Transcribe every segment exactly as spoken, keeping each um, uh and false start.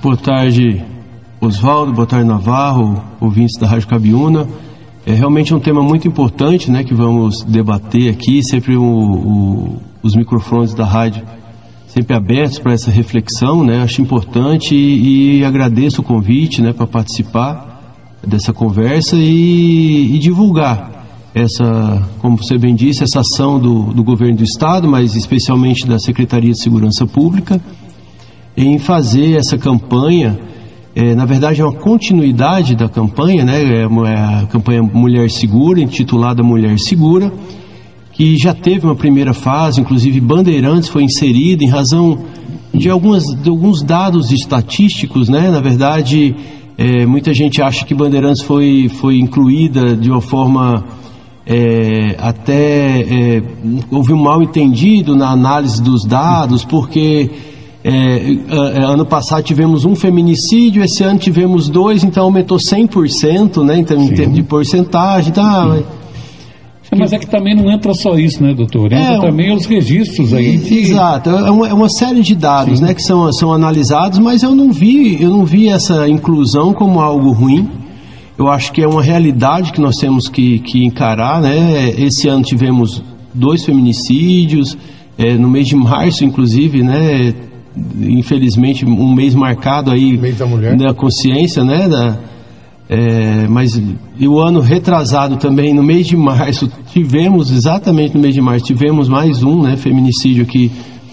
Boa tarde, Oswaldo, boa tarde, Navarro, ouvintes da Rádio Cabiúna. É realmente um tema muito importante, né, que vamos debater aqui, sempre o, o, os microfones da rádio sempre abertos para essa reflexão, né, acho importante e, e agradeço o convite, né, para participar dessa conversa e, e divulgar essa, como você bem disse, essa ação do, do governo do Estado, mas especialmente da Secretaria de Segurança Pública, em fazer essa campanha. É, na verdade é uma continuidade da campanha, né? É, uma, é a campanha Mulher Segura, intitulada Mulher Segura, que já teve uma primeira fase, inclusive Bandeirantes foi inserida em razão de, algumas, de alguns dados estatísticos, né? Na verdade, é, muita gente acha que Bandeirantes foi, foi incluída de uma forma é, até é, houve um mal entendido na análise dos dados, porque É, ano passado tivemos um feminicídio, esse ano tivemos dois, então aumentou cem por cento, né, então, em termos de porcentagem. Tá, é, mas é que também não entra só isso, né, doutor? Entra é, também os registros aí. De... Exato, é uma, é uma série de dados, né, que são, são analisados, mas eu não vi, eu não vi essa inclusão como algo ruim. Eu acho que é uma realidade que nós temos que, que encarar, né? Esse ano tivemos dois feminicídios, é, no mês de março, inclusive, né? Infelizmente um mês marcado aí mês da mulher, da consciência, né, da, é, mas e o ano retrasado também, no mês de março tivemos, exatamente no mês de março tivemos mais um, né, feminicídio aqui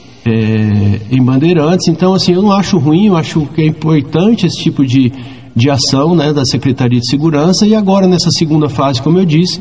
é, em Bandeirantes. Então assim, eu não acho ruim, eu acho que é importante esse tipo de, de ação, né, da Secretaria de Segurança. E agora nessa segunda fase, como eu disse,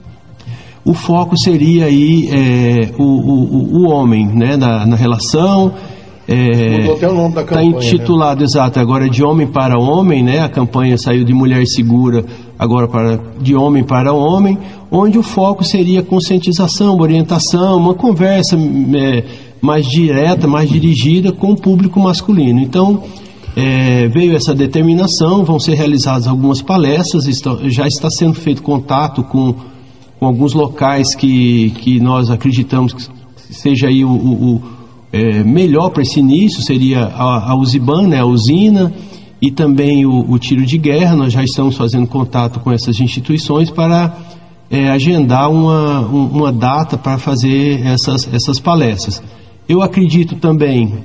o foco seria aí é, o, o, o homem, né, na, na relação. É, mudou até o nome da campanha. Está intitulado, né? Exato, agora de homem para homem, né? A campanha saiu de Mulher Segura, agora para, de homem para homem, onde o foco seria conscientização, orientação, uma conversa é, mais direta, mais dirigida com o público masculino. Então, é, veio essa determinação, vão ser realizadas algumas palestras, está, já está sendo feito contato com, com alguns locais que, que nós acreditamos que seja aí o, o, o É, melhor para esse início, seria a, a Uziban, né, a usina, e também o, o tiro de guerra. Nós já estamos fazendo contato com essas instituições para é, agendar uma, um, uma data para fazer essas, essas palestras. Eu acredito também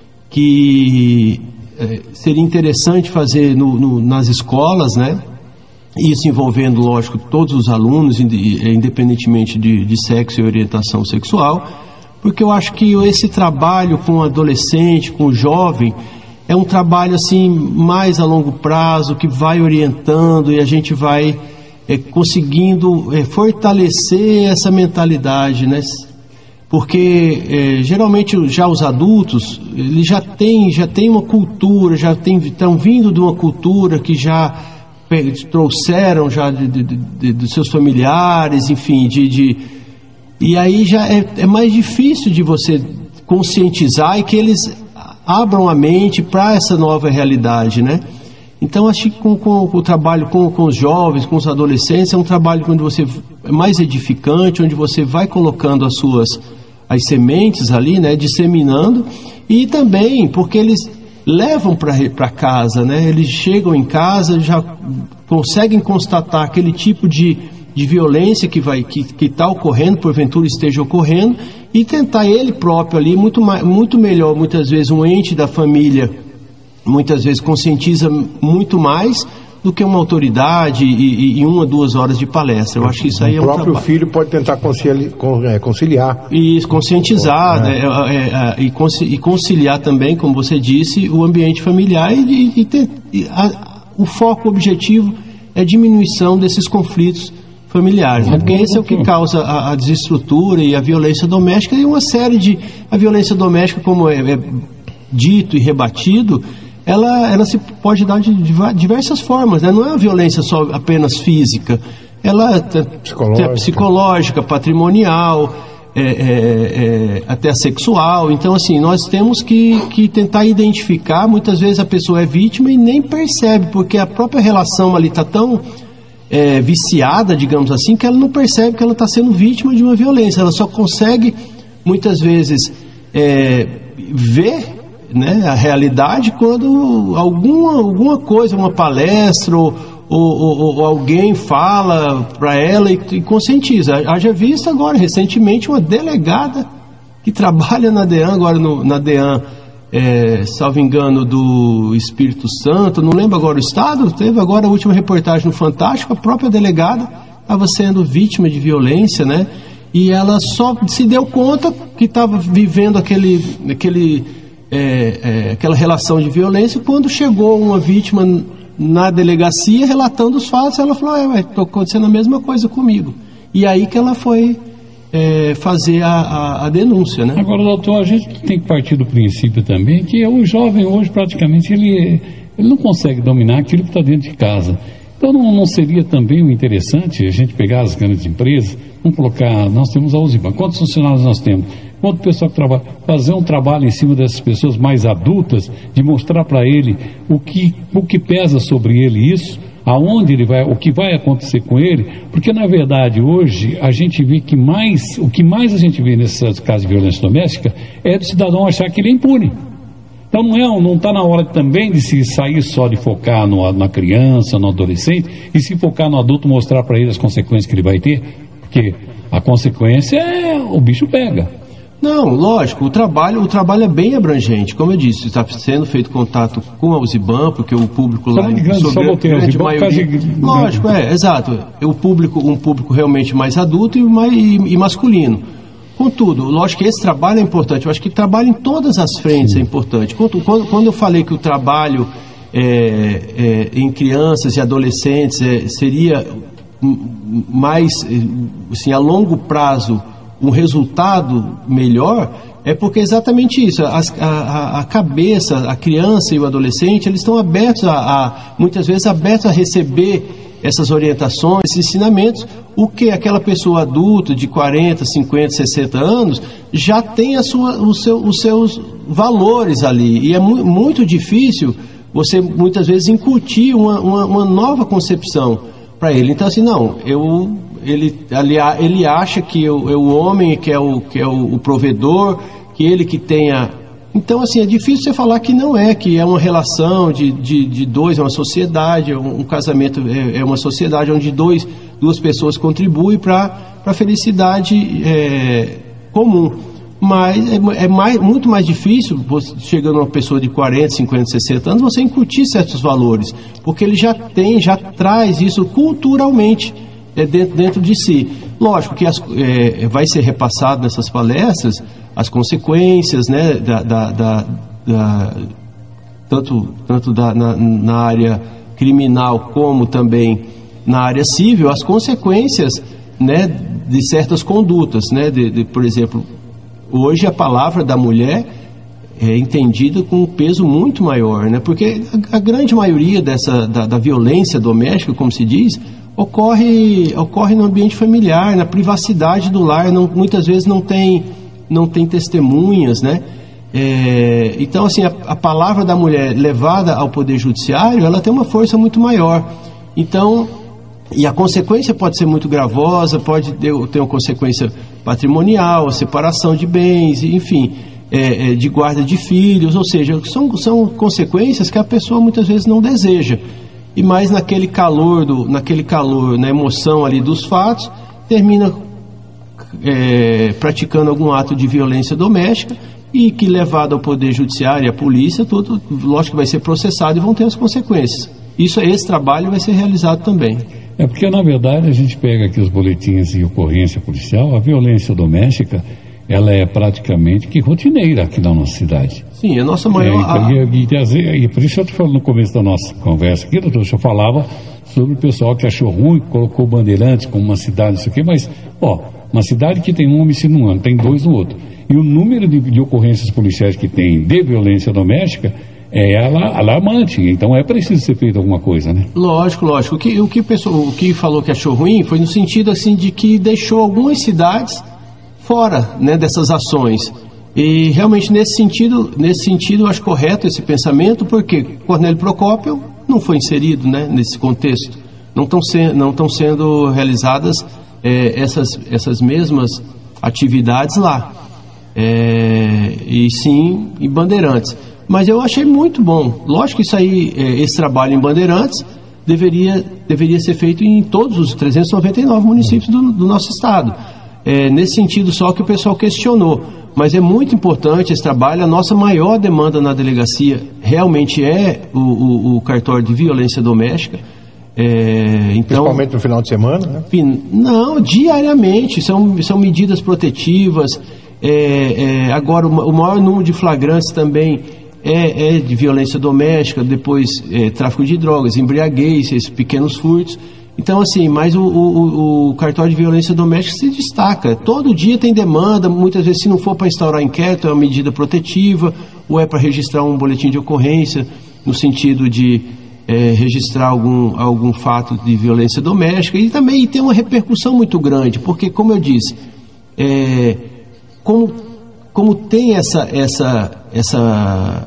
que é, seria interessante fazer no, no, nas escolas, né, isso envolvendo, lógico, todos os alunos, independentemente de, de sexo e orientação sexual, porque eu acho que esse trabalho com o adolescente, com o jovem, é um trabalho assim mais a longo prazo, que vai orientando e a gente vai é, conseguindo é, fortalecer essa mentalidade, né? Porque é, geralmente já os adultos, eles já têm, já têm uma cultura, já tem, estão vindo de uma cultura que já trouxeram já de, de, de, de seus familiares, enfim, de... de e aí já é, é mais difícil de você conscientizar e que eles abram a mente para essa nova realidade, né? Então, acho que com, com, com o trabalho com, com os jovens, com os adolescentes, é um trabalho onde você é mais edificante, onde você vai colocando as suas as sementes ali, né? Disseminando, e também porque eles levam para casa, né? Eles chegam em casa, já conseguem constatar aquele tipo de de violência que vai que que está ocorrendo, porventura esteja ocorrendo, e tentar ele próprio ali, muito, mais, muito melhor, muitas vezes um ente da família, muitas vezes conscientiza muito mais do que uma autoridade e, e uma, duas horas de palestra. Eu acho que isso aí é um trabalho. O próprio filho pode tentar conciliar. conciliar. E conscientizar, é. Né, é, é, e conciliar também, como você disse, o ambiente familiar e, e, ter, e a, o foco, o objetivo é a diminuição desses conflitos familiares, né? Porque esse é o que causa a, a desestrutura e a violência doméstica, e uma série de... A violência doméstica, como é, é dito e rebatido, ela, ela se pode dar de diversas formas, né? Não é uma violência só apenas física, ela é psicológica, psicológica patrimonial, é, é, é, até sexual. Então, assim, nós temos que, que tentar identificar. Muitas vezes a pessoa é vítima e nem percebe, porque a própria relação ali está tão... É, viciada, digamos assim, que ela não percebe que ela está sendo vítima de uma violência. Ela só consegue, muitas vezes, é, ver né, a realidade quando alguma, alguma coisa, uma palestra ou, ou, ou, ou alguém fala para ela e, e conscientiza. Haja visto agora, recentemente, uma delegada que trabalha na DEAN, agora no, na DEAN, é, salvo engano, do Espírito Santo, não lembro agora o estado, teve agora a última reportagem no Fantástico, a própria delegada estava sendo vítima de violência, né? E ela só se deu conta que estava vivendo aquele, aquele, é, é, aquela relação de violência quando chegou uma vítima na delegacia relatando os fatos. Ela falou, é, está acontecendo a mesma coisa comigo. E aí que ela foi é, fazer a, a, a denúncia, né? Agora, doutor, a gente tem que partir do princípio também que o jovem hoje praticamente ele, ele não consegue dominar aquilo que está dentro de casa. Então não, não seria também o interessante a gente pegar as grandes empresas, vamos colocar, nós temos a Uziban, quantos funcionários nós temos, quanto pessoal que trabalha, fazer um trabalho em cima dessas pessoas mais adultas, de mostrar para ele o que, o que pesa sobre ele isso, aonde ele vai, o que vai acontecer com ele, porque na verdade hoje a gente vê que mais, o que mais a gente vê nesses casos de violência doméstica é do cidadão achar que ele é impune. Então não é, não está na hora também de se sair só de focar no, na criança, no adolescente, e se focar no adulto, mostrar para ele as consequências que ele vai ter, porque a consequência é o bicho pega. Não, lógico, o trabalho, o trabalho é bem abrangente, como eu disse, está sendo feito contato com a Uziban, porque o público lá em grande, só grande, grande maioria, de... lógico, é, exato, é o público, um público realmente mais adulto e, mais, e, e masculino. Contudo, lógico que esse trabalho é importante, eu acho que trabalho em todas as frentes é importante. Quando, quando eu falei que o trabalho é, é, em crianças e adolescentes é, seria mais, assim, a longo prazo, um resultado melhor, é porque é exatamente isso, a, a, a cabeça, a criança e o adolescente, eles estão abertos, a, a, muitas vezes abertos a receber essas orientações, esses ensinamentos, o que aquela pessoa adulta de quarenta, cinquenta, sessenta anos já tem a sua, o seu, os seus valores ali, e é mu muito difícil você muitas vezes incutir uma, uma, uma nova concepção para ele. Então assim, não, eu, ele, ali, ele acha que eu, eu, o homem que é, o, que é o, o provedor, que ele que tenha... Então, assim, é difícil você falar que não é, que é uma relação de, de, de dois, é uma sociedade, um, um casamento é, é uma sociedade onde dois, duas pessoas contribuem para a felicidade é, comum. Mas é, é mais, muito mais difícil, você, chegando uma pessoa de quarenta, cinquenta, sessenta anos, você incutir certos valores, porque ele já tem, já traz isso culturalmente é, dentro, dentro de si. Lógico que as, é, vai ser repassado nessas palestras as consequências, né, da, da, da, da, tanto, tanto da, na, na área criminal como também na área civil, as consequências, né, de certas condutas, né, de, de, por exemplo, hoje a palavra da mulher é entendida com um peso muito maior, né, porque a, a grande maioria dessa, da, da violência doméstica, como se diz, ocorre, ocorre no ambiente familiar, na privacidade do lar, não, muitas vezes não tem... não tem testemunhas, né? É, então, assim, a, a palavra da mulher levada ao Poder Judiciário, ela tem uma força muito maior. Então, e a consequência pode ser muito gravosa, pode ter, ter uma consequência patrimonial, a separação de bens, enfim, é, é, de guarda de filhos, ou seja, são, são consequências que a pessoa muitas vezes não deseja. E mais naquele calor, do, naquele calor, na emoção ali dos fatos, termina... É, praticando algum ato de violência doméstica e que, levado ao Poder Judiciário e à polícia, tudo, lógico que vai ser processado e vão ter as consequências. Isso, esse trabalho vai ser realizado também. É porque, na verdade, a gente pega aqui os boletins de ocorrência policial, a violência doméstica, ela é praticamente que rotineira aqui na nossa cidade. Sim, a nossa maior... É, e, e, e, e por isso eu te falo no começo da nossa conversa aqui, doutor, eu falava sobre o pessoal que achou ruim, colocou Bandeirantes como uma cidade, isso aqui, mas, ó, uma cidade que tem um homicídio num ano, tem dois no outro. E o número de, de ocorrências policiais que tem de violência doméstica é alarmante. Então é preciso ser feito alguma coisa, né? Lógico, lógico. O que, o que, pessoa, o que falou que achou ruim foi no sentido assim de que deixou algumas cidades fora, né, dessas ações. E realmente nesse sentido, nesse sentido eu acho correto esse pensamento, porque Cornélio Procópio não foi inserido, né, nesse contexto. Não estão se, não estão sendo realizadas É, essas, essas mesmas atividades lá, é, e sim em Bandeirantes. Mas eu achei muito bom. Lógico que isso aí, esse trabalho em Bandeirantes, deveria, deveria ser feito em todos os trezentos e noventa e nove municípios do, do nosso estado. É, nesse sentido só que o pessoal questionou. Mas é muito importante esse trabalho. A nossa maior demanda na delegacia realmente é o, o, o cartório de violência doméstica. É, então, principalmente no final de semana, né? Não, diariamente. São, são medidas protetivas. É, é, agora, o, o maior número de flagrantes também é, é de violência doméstica, depois é, tráfico de drogas, embriaguez, esses pequenos furtos. Então, assim, mas o, o, o cartório de violência doméstica se destaca. Todo dia tem demanda, muitas vezes, se não for para instaurar inquérito, é uma medida protetiva, ou é para registrar um boletim de ocorrência, no sentido de é, registrar algum, algum fato de violência doméstica. E também tem uma repercussão muito grande, porque, como eu disse, é, como, como tem essa, essa, essa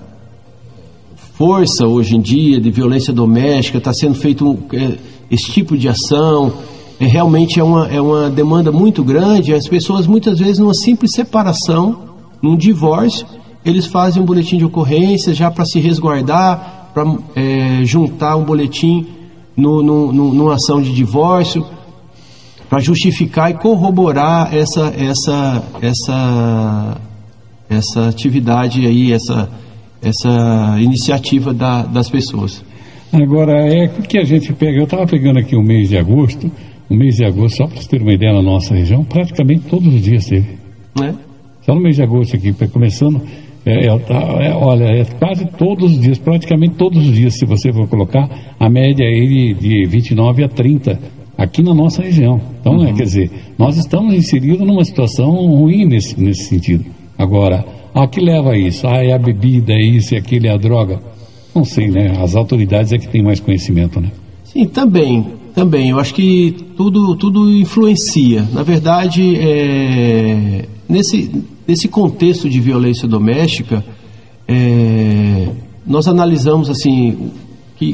força hoje em dia de violência doméstica, está sendo feito um... É, esse tipo de ação, é, realmente é uma, é uma demanda muito grande. As pessoas muitas vezes numa simples separação, num divórcio, eles fazem um boletim de ocorrência já para se resguardar, para é, juntar um boletim no, no, no, numa ação de divórcio, para justificar e corroborar essa, essa, essa, essa atividade aí, essa, essa iniciativa da, das pessoas. Agora, é que a gente pega, eu estava pegando aqui o mês de agosto, o mês de agosto, só para você ter uma ideia, na nossa região, praticamente todos os dias teve. É? Só no mês de agosto aqui, começando, é, é, é, olha, é quase todos os dias, praticamente todos os dias, se você for colocar, a média aí de, de vinte e nove a trinta, aqui na nossa região. Então, uhum. é, quer dizer, nós estamos inseridos numa situação ruim nesse, nesse sentido. Agora, a que leva a isso? Ah, é a bebida, é isso, é aquilo, é a droga. Não sei, né? As autoridades é que têm mais conhecimento, né? Sim, também, também. Eu acho que tudo, tudo influencia. Na verdade, é, nesse, nesse contexto de violência doméstica, é, nós analisamos assim que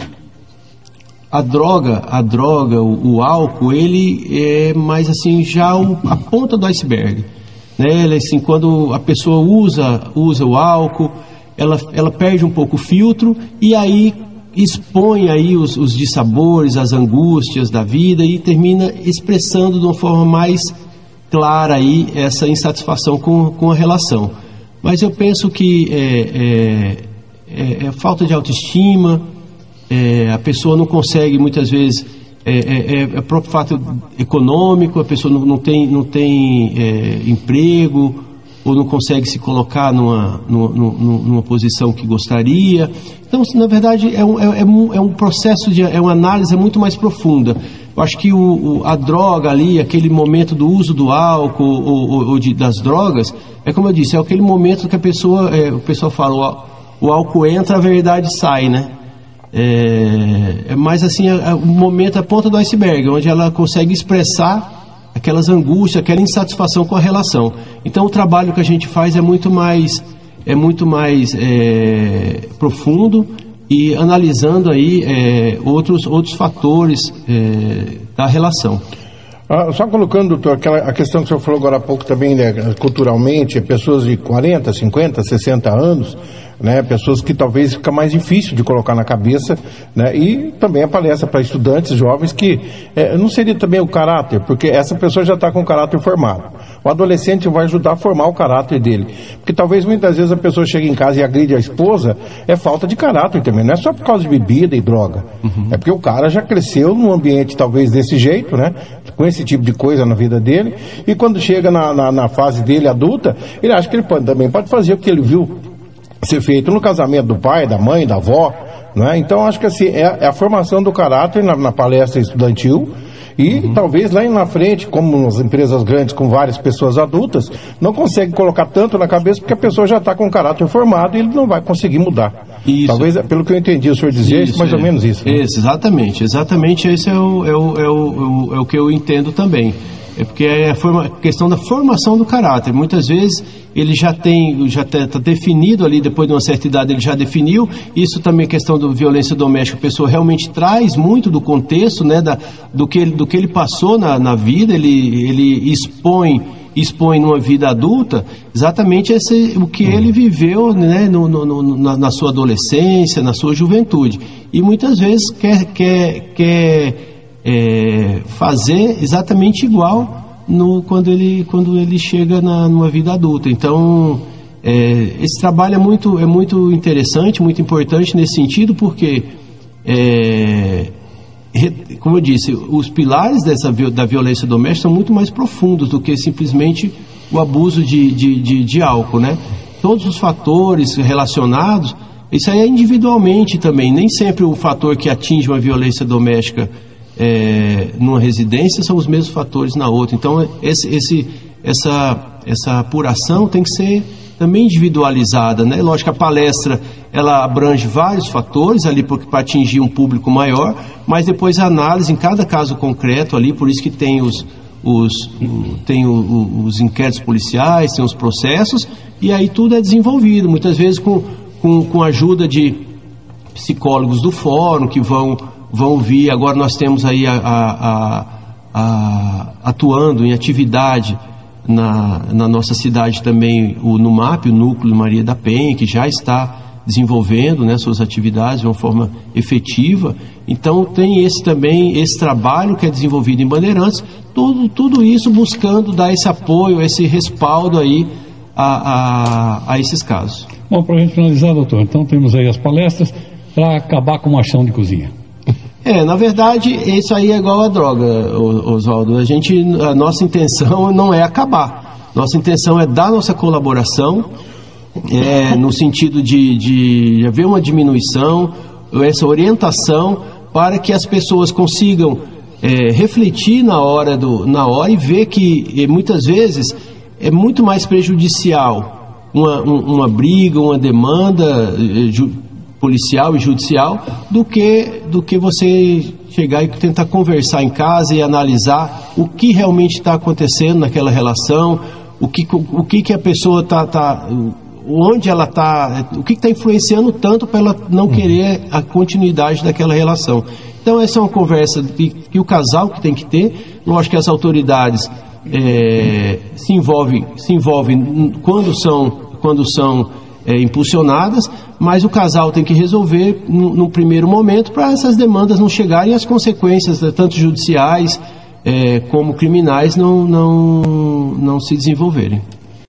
a droga, a droga, o, o álcool, ele é mais assim já o, a ponta do iceberg, né? Ele, assim, quando a pessoa usa, usa o álcool, Ela, ela perde um pouco o filtro e aí expõe aí os, os dissabores, as angústias da vida e termina expressando de uma forma mais clara aí essa insatisfação com, com a relação. Mas eu penso que é, é, é, é falta de autoestima, é, a pessoa não consegue muitas vezes, é, é, é próprio fato econômico, a pessoa não, não tem, não tem é, emprego, ou não consegue se colocar numa, numa, numa posição que gostaria. Então, na verdade, é um, é um, é um processo, de, é uma análise muito mais profunda. Eu acho que o, o, a droga ali, aquele momento do uso do álcool ou, ou, ou de, das drogas, é como eu disse, é aquele momento que a pessoa, é, o pessoal fala, o, o álcool entra, a verdade sai, né? É, é mais assim, é, é o momento, a ponta do iceberg, onde ela consegue expressar aquelas angústias, aquela insatisfação com a relação. Então o trabalho que a gente faz é muito mais, é muito mais é, profundo e analisando aí é, outros, outros fatores é, da relação. Ah, só colocando, doutor, aquela, a questão que o senhor falou agora há pouco também, né, culturalmente, pessoas de quarenta, cinquenta, sessenta anos, né, pessoas que talvez fica mais difícil de colocar na cabeça, né, e também a palestra para estudantes jovens que é, não seria também o caráter, porque essa pessoa já está com o caráter formado. O adolescente vai ajudar a formar o caráter dele, porque talvez muitas vezes a pessoa chega em casa e agride a esposa, é falta de caráter também, não é só por causa de bebida e droga, uhum. é porque o cara já cresceu num ambiente talvez desse jeito, né, com esse tipo de coisa na vida dele, e quando chega na, na, na fase dele adulta, ele acha que ele pode, também pode fazer o que ele viu ser feito no casamento do pai, da mãe, da avó, né? Então acho que assim, é, é a formação do caráter na, na palestra estudantil e uhum. talvez lá na frente, como nas empresas grandes com várias pessoas adultas, não consegue colocar tanto na cabeça porque a pessoa já está com o caráter formado e ele não vai conseguir mudar. Isso. Talvez, pelo que eu entendi o senhor dizer, isso, mais é, ou menos isso. Né? Isso, exatamente, exatamente esse é o, é, o, é, o, é o que eu entendo também. É porque é a forma, questão da formação do caráter. Muitas vezes ele já tem, já está definido ali, depois de uma certa idade ele já definiu. Isso também é questão da violência doméstica. A pessoa realmente traz muito do contexto, né, da, do, que ele, do que ele passou na, na vida. Ele, ele expõe expõe numa vida adulta exatamente esse, o que ele viveu, né, no, no, no, na, na sua adolescência, na sua juventude. E muitas vezes quer, quer, quer é, fazer exatamente igual no, quando, ele, quando ele chega na, numa vida adulta. Então, é, esse trabalho é muito, é muito interessante, muito importante nesse sentido, porque, é, como eu disse, os pilares dessa, da violência doméstica são muito mais profundos do que simplesmente o abuso de, de, de, de álcool, né? Todos os fatores relacionados, isso aí é individualmente também, nem sempre o fator que atinge uma violência doméstica é, numa residência são os mesmos fatores na outra. Então, esse, esse, essa, essa apuração tem que ser também individualizada, né? Lógico que a palestra, ela abrange vários fatores ali para atingir um público maior, mas depois a análise em cada caso concreto ali, por isso que tem os, os, tem o, o, os inquéritos policiais, tem os processos, e aí tudo é desenvolvido, muitas vezes com, com, com a ajuda de psicólogos do fórum que vão, vão vir. Agora nós temos aí a, a, a, a, atuando em atividade Na, na nossa cidade também o NUMAP, o Núcleo Maria da Penha, que já está desenvolvendo, né, suas atividades de uma forma efetiva. Então tem esse também, esse trabalho que é desenvolvido em Bandeirantes, tudo, tudo isso buscando dar esse apoio, esse respaldo aí a, a, a esses casos. Bom, para a gente finalizar, doutor, então temos aí as palestras para acabar com o machão de cozinha. É, na verdade, isso aí é igual a droga, Oswaldo. A gente, a nossa intenção não é acabar. Nossa intenção é dar nossa colaboração, é, no sentido de, de haver uma diminuição, essa orientação, para que as pessoas consigam é, refletir na hora, do, na hora e ver que, muitas vezes, é muito mais prejudicial uma, uma briga, uma demanda policial e judicial, do que, do que você chegar e tentar conversar em casa e analisar o que realmente está acontecendo naquela relação, o que, o que, que a pessoa está, tá, onde ela está, o que está influenciando tanto para ela não querer a continuidade daquela relação. Então essa é uma conversa que, que o casal que tem que ter. Lógico que as autoridades é, se envolvem, se envolvem quando são, quando são É, impulsionadas, mas o casal tem que resolver no, no primeiro momento para essas demandas não chegarem e as consequências, tanto judiciais é, como criminais, não, não, não se desenvolverem.